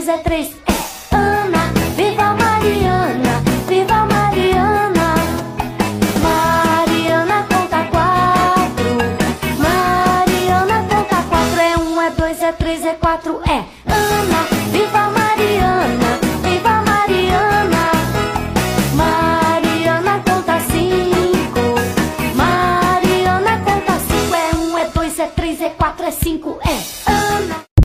dois, é três, é Ana. Viva Mariana, viva Mariana. Mariana conta quatro. Mariana conta quatro. É um, é dois, é três, é quatro, é Ana. Viva Mariana.